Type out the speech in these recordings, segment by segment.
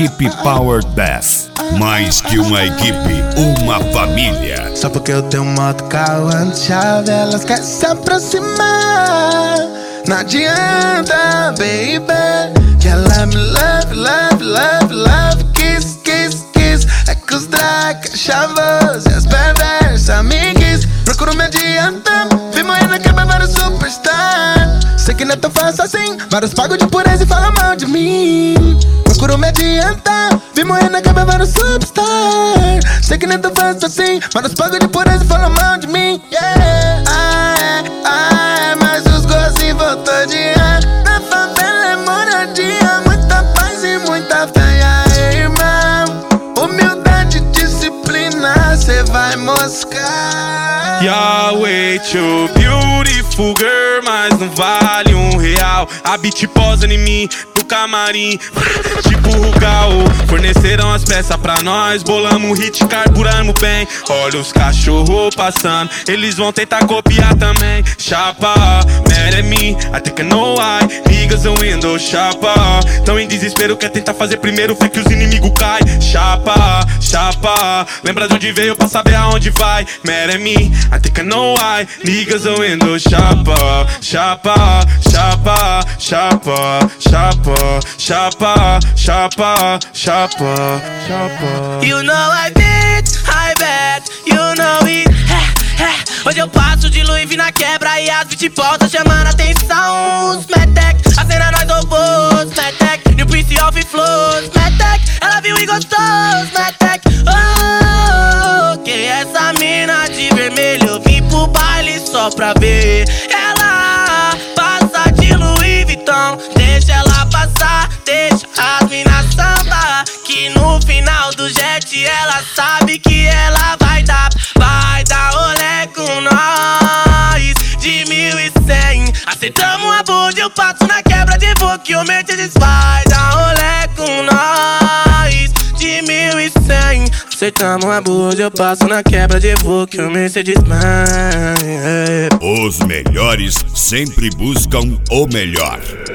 Equipe Power Bass. Mais que uma equipe, uma família. Só porque eu tenho moto, carro, chave, elas querem se aproximar. Não adianta, baby, que ela me love, love, love, love, kiss, kiss, kiss. É que os drag, chavos e as perversas amigues procuram me adiantar. Vi morrendo que é vários superstar. Sei que não é tão fácil assim, vários pagam de pureza e falam mal de mim. Procuro me adiantar, vi morrendo que é vários superstar. Sei que não é tão fácil assim, vários pagam de pureza e falam mal de mim. Yeah, mas os gostos voltou de ar. Na favela é moradia, muita paz e muita fé. Aí, irmão, humildade e disciplina, cê vai moscar. Yahweh, too beautiful girl, mas não vale R$1. A beat posa em mim, do camarim, tipo Rugal. Forneceram as peças pra nós, bolamos hit, carburamos bem. Olha os cachorros passando, eles vão tentar copiar também. Chapa, mad at me, I think I know why. Niggas on window, chapa. Tão em desespero, quer tentar fazer primeiro, fé que os inimigos caem. Chapa, chapa, lembra de onde veio pra saber aonde vai. Mad at me, I think I know why. Niggas on window, chapa, chapa, chapa, chapa, chapa, chapa, chapa, chapa, chapa. You know I bet, you know it. Hoje eu passo de Louis V na quebra e as beatboxers chamando atenção. Os Metec, a cena nós roubou. Os Metec, New Prince of Flows. Metec, ela viu e gostou. Os Metec, oh, que essa mina de vermelho eu vim pro baile só pra ver. Ela passa de Louis Vuitton, deixa ela passar, deixa as minas samba. Que no final do jet ela sabe que ela vai dar rolê com nós de 1100. Acertamos a bunda, eu passo na quebra de voo que o Mercedes vai dar rolê com nós de 1100. Acertamos a bunda, eu passo na quebra de voo que o Mercedes vai. Os melhores sempre buscam o melhor.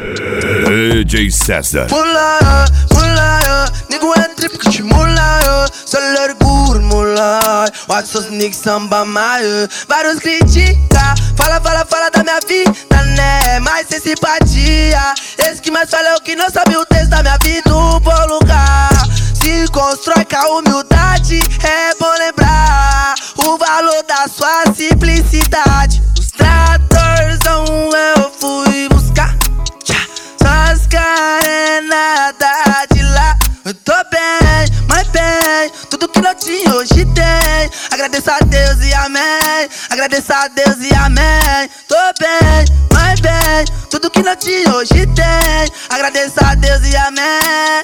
DJ César. Mula, nigga wanna trip que te mula, só largura mula. Watch os niggas samba maio. Vários critica, fala da minha vida, né? Mas sem simpatia. Esse que mais fala é o que não sabe o texto da minha vida. Um bom lugar se constrói com a humildade. É bom lembrar o valor da sua simplicidade. Os tratorzão eu fui buscar, só as carenadas de lá. Eu tô bem, mas bem, tudo que não tinha hoje tem. Agradeço a Deus e amém, agradeço a Deus e amém. Tô bem, mas bem, tudo que não tinha hoje tem. Agradeço a Deus e amém.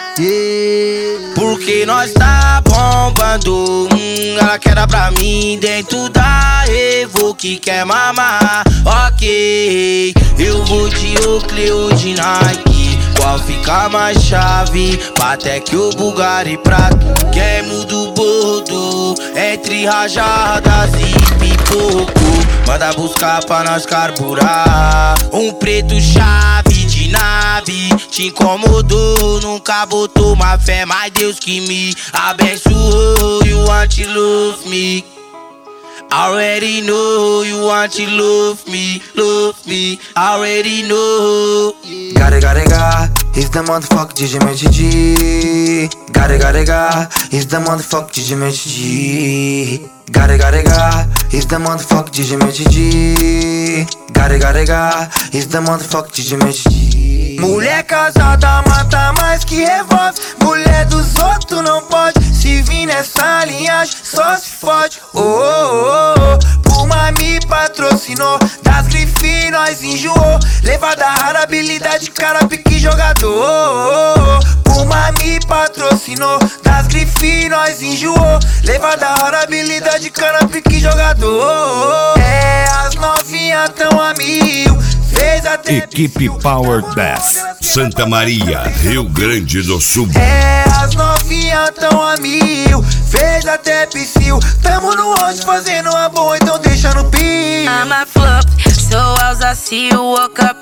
Porque nós tá bombando, ela quer dar pra mim dentro da Evo que quer mamar. Ok, eu vou de Oakley ou de Nike, qual fica mais chave? Patek ou Bulgari Prata. Queimo do bordo, entre rajadas e pipoco. Manda buscar pra nós carburar. Um preto chave de nave, te incomodou, nunca botou uma fé, mas Deus que me abençoou. You want to love me, already know. You want to love me, already know. Gare, he's the motherfucker DJ Match G. Gare, he's the motherfucker DJ Match G. Gare, he's the motherfucker DJ Match G. Gare, he's the motherfucker DJ Match G. Mulher casada mata mais que revólver. Mulher dos outros não pode. Se vir nessa linhagem só se fode. Puma me patrocinou, das grifes nós enjoou. Levada rara, habilidade, cara pique jogador. Puma me patrocinou, das grifes nós enjoou. Levada rara, habilidade, cara pique jogador. É, as novinhas tão a mil. Equipe Power Bass, Santa Maria, Rio Grande do Sul. É, as novinhas tão a mil, fez até psiu. Tamo no auge fazendo uma boa, então deixa no pio. I'm a flop, so as I see you walk up in the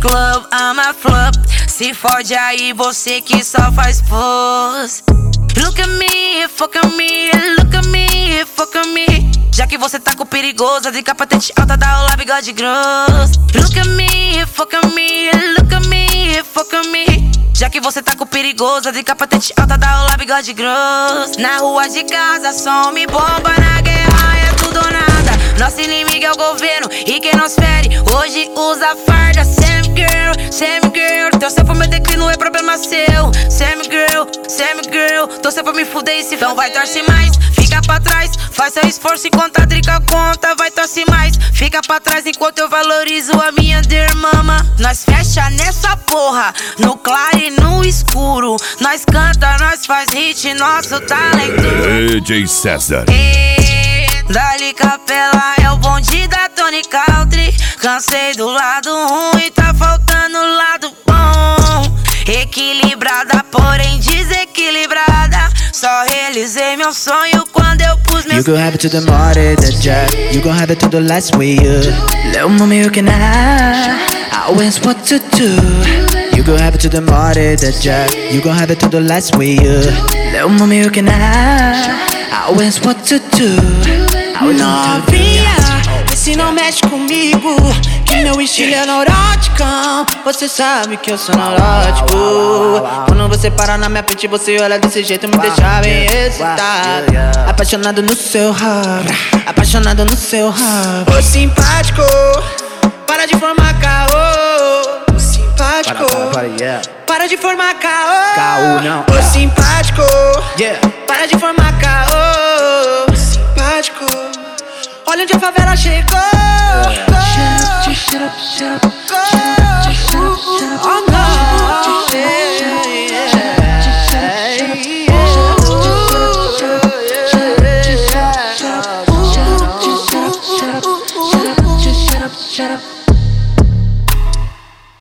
club, I'm a flop. Se fode aí, você que só faz pose. Look at me, fuck at me, look at me, fuck at me. Já que você tá com perigosa, de capacete alta, dá o lá bigode grosso. Look at me, fuck at me, look at me, fuck at me. Já que você tá com perigosa, de capacete alta, dá o lá bigode grosso. Na rua de casa, some bomba, na guerra é tudo ou nada. Nosso inimigo é o governo e quem nos fere hoje usa farda. Sam girl, torcer pro meu declínio é problema seu. Sam girl, torcer pra me fuder e se então vai torce mais. Fica pra trás, faz seu esforço enquanto a drica conta. Vai torce mais, fica pra trás enquanto eu valorizo a minha dear mama. Nós fecha nessa porra, no claro e no escuro. Nós canta, nós faz hit, nosso talento. DJ César. Dali Capela é o bonde da Tony Country. Cansei do lado ruim, tá faltando o lado bom. Equilibrada, porém desequilibrada. Só realizei meu sonho quando eu pus meus... You gon' have it to the morning, that jack. You gon' have it to the last way, Little mommy, you can always what to do. You gon' have it to the morning, that jack. You gon' have it to the last way, Little mommy, you can always what to do. Novinha, vê se não mexe comigo, que meu estilo é neuróticão. Você sabe que eu sou neurótico. Quando você para na minha frente, você olha desse jeito, me deixa bem excitado. Apaixonado no seu rabo, apaixonado no seu rabo. Ô simpático, para de formar caô. Ô simpático, para de formar caô. Caô não. Ô simpático, para de formar caô. Ô simpático, olha onde a favela chegou.